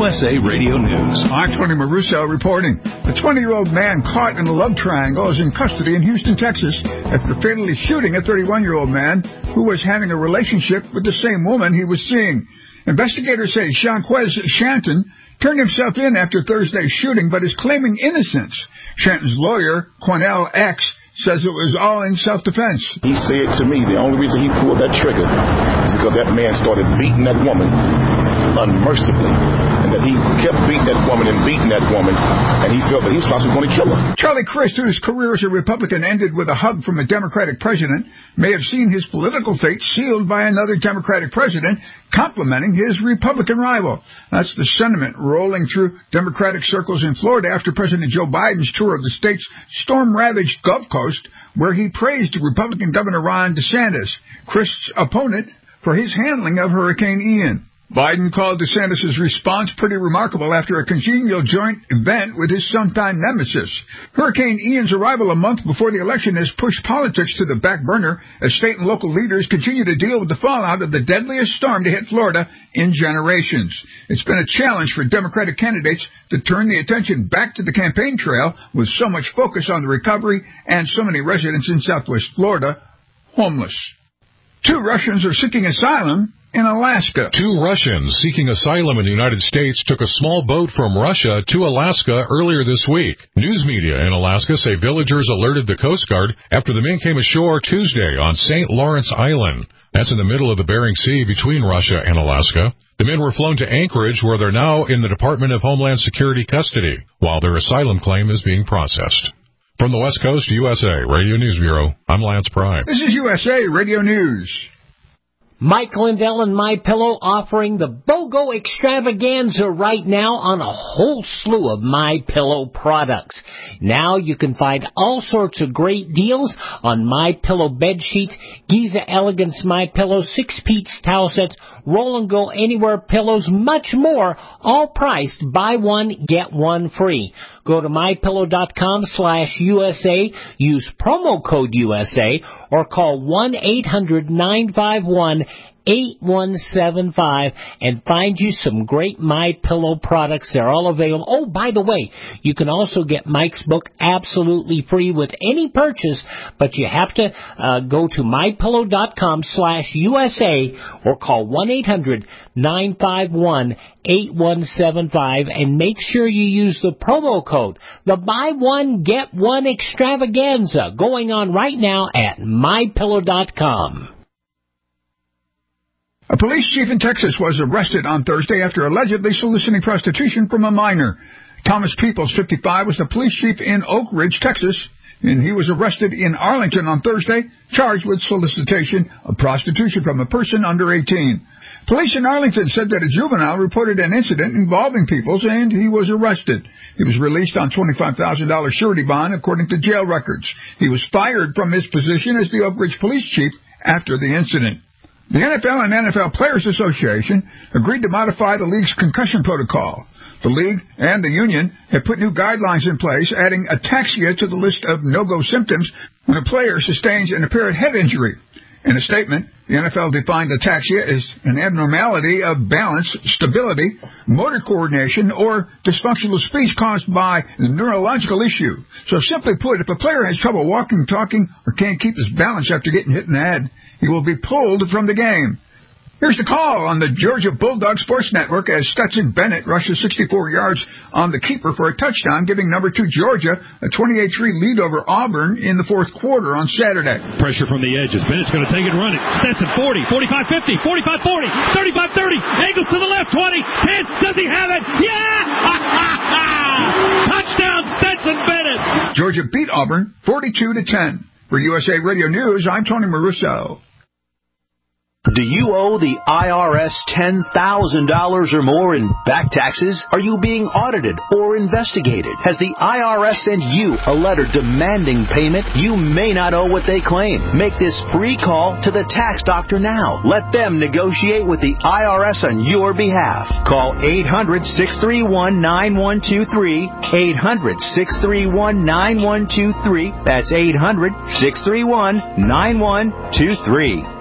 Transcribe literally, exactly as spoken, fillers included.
S A Radio News. I'm Tony Maruso reporting. A twenty-year-old man caught in a love triangle is in custody in Houston, Texas, after fatally shooting a thirty-one-year-old man who was having a relationship with the same woman he was seeing. Investigators say Shanquez Shanton turned himself in after Thursday's shooting, but is claiming innocence. Shanton's lawyer, Cornell X, says it was all in self-defense. He said to me the only reason he pulled that trigger is because that man started beating that woman unmercifully, and that he kept beating that woman and beating that woman, and he felt that he was going to kill her. Charlie Crist, whose career as a Republican ended with a hug from a Democratic president, may have seen his political fate sealed by another Democratic president complimenting his Republican rival. That's the sentiment rolling through Democratic circles in Florida after President Joe Biden's tour of the state's storm-ravaged Gulf Coast, where he praised Republican Governor Ron DeSantis, Crist's opponent, for his handling of Hurricane Ian. Biden called DeSantis' response pretty remarkable after a congenial joint event with his sometime nemesis. Hurricane Ian's arrival a month before the election has pushed politics to the back burner as state and local leaders continue to deal with the fallout of the deadliest storm to hit Florida in generations. It's been a challenge for Democratic candidates to turn the attention back to the campaign trail with so much focus on the recovery and so many residents in Southwest Florida homeless. Two Russians are seeking asylum in Alaska. Two Russians seeking asylum in the United States took a small boat from Russia to Alaska earlier this week. News media in Alaska say villagers alerted the Coast Guard after the men came ashore Tuesday on Saint Lawrence Island. That's in the middle of the Bering Sea between Russia and Alaska. The men were flown to Anchorage, where they're now in the Department of Homeland Security custody, while their asylum claim is being processed. From the West Coast, U S A Radio News Bureau, I'm Lance Prime. This is U S A Radio News. Mike Lindell and MyPillow offering the BOGO extravaganza right now on a whole slew of MyPillow products. Now you can find all sorts of great deals on MyPillow bed sheets, Giza Elegance MyPillow, six-piece towel sets, Roll and Go Anywhere pillows, much more, all priced buy one, get one free. Go to MyPillow.com slash USA, use promo code U S A, or call one eight hundred nine five one eight one seven five and find you some great MyPillow products. They're all available. Oh, by the way, you can also get Mike's book absolutely free with any purchase, but you have to uh, go to MyPillow.com slash USA or call one eight hundred nine five one eight one seven five and make sure you use the promo code, the buy one, get one extravaganza, going on right now at My Pillow dot com. A police chief in Texas was arrested on Thursday after allegedly soliciting prostitution from a minor. Thomas Peoples, fifty-five, was the police chief in Oak Ridge, Texas, and he was arrested in Arlington on Thursday, charged with solicitation of prostitution from a person under eighteen. Police in Arlington said that a juvenile reported an incident involving Peoples, and he was arrested. He was released on twenty-five thousand dollars surety bond, according to jail records. He was fired from his position as the Oak Ridge police chief after the incident. The N F L and N F L Players Association agreed to modify the league's concussion protocol. The league and the union have put new guidelines in place, adding ataxia to the list of no-go symptoms when a player sustains an apparent head injury. In a statement, the N F L defined ataxia as an abnormality of balance, stability, motor coordination, or dysfunctional speech caused by a neurological issue. So simply put, if a player has trouble walking, talking, or can't keep his balance after getting hit in the head, he will be pulled from the game. Here's the call on the Georgia Bulldog Sports Network as Stetson Bennett rushes sixty-four yards on the keeper for a touchdown, giving number two Georgia a twenty-eight three lead over Auburn in the fourth quarter on Saturday. Pressure from the edges. Bennett's going to take it and run it. Stetson forty, forty-five fifty, forty-five forty, thirty-five thirty. Angles to the left, twenty, ten. Does he have it? Yeah! Touchdown, Stetson Bennett! Georgia beat Auburn forty-two to ten. For U S A Radio News, I'm Tony Maruso. Do you owe the I R S ten thousand dollars or more in back taxes? Are you being audited or investigated? Has the I R S sent you a letter demanding payment? You may not owe what they claim. Make this free call to the tax doctor now. Let them negotiate with the I R S on your behalf. Call eight hundred, six three one, nine one two three, eight hundred, six three one, nine one two three. That's eight hundred, six three one, nine one two three.